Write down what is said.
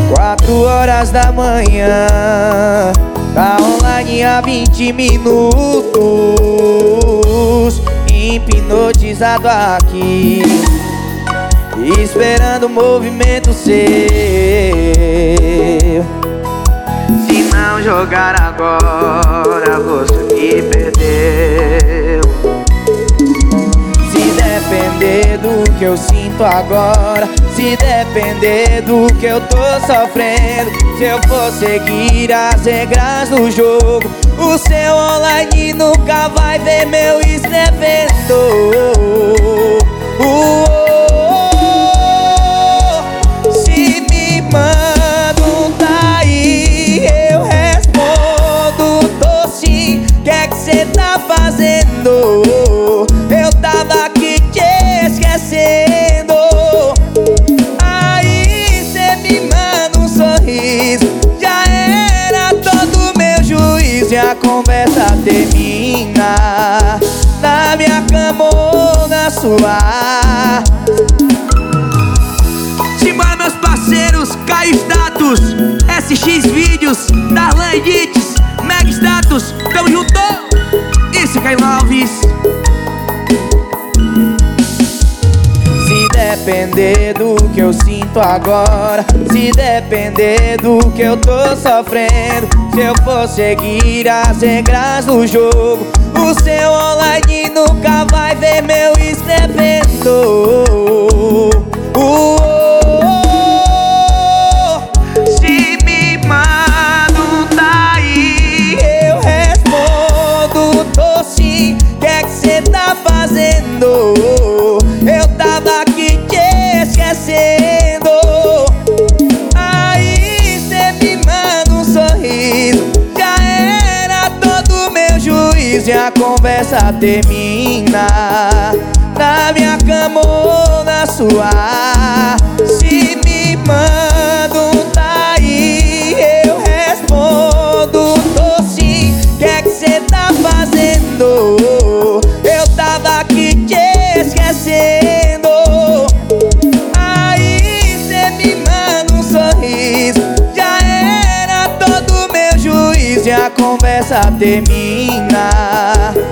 4 horas da manhã, tá online há 20 minutos, hipnotizado aqui, esperando o movimento seu. Se não jogar agora, você me perdeu. Se depender do que eu sinto agora, se depender do que eu tô sofrendo, se eu for seguir as regras do jogo, o seu online nunca vai ver meu escrevendo. Se me manda um tá aí, eu respondo, tô sim. Que é que cê tá fazendo? Eu tava aqui te esquecendo. Aí cê me manda um sorriso, já era todo meu juízo. E a conversa termina na minha cama ou na sua. Simbora, meus parceiros, Caio Status, SX Vídeos, Darlan Edits, Mega Status, tamo junto! Isso, Caio Alves. Se depender do que eu sinto agora, se depender do que eu tô sofrendo, se eu for seguir as regras do jogo, o seu online nunca vai ver meu escrevendo. Se me manda um tá aí, eu respondo, tô sim. Que é que cê tá fazendo? Eu tava aqui te esquecendo. Aí cê me manda um sorriso, já era todo meu juízo. E a conversa termina na minha cama ou na sua. Se me manda um tá aí, eu respondo, tô sim. Que é que cê tá fazendo? Eu tava aqui te esquecendo. Aí cê me manda um sorriso, já era todo meu juízo. E a conversa termina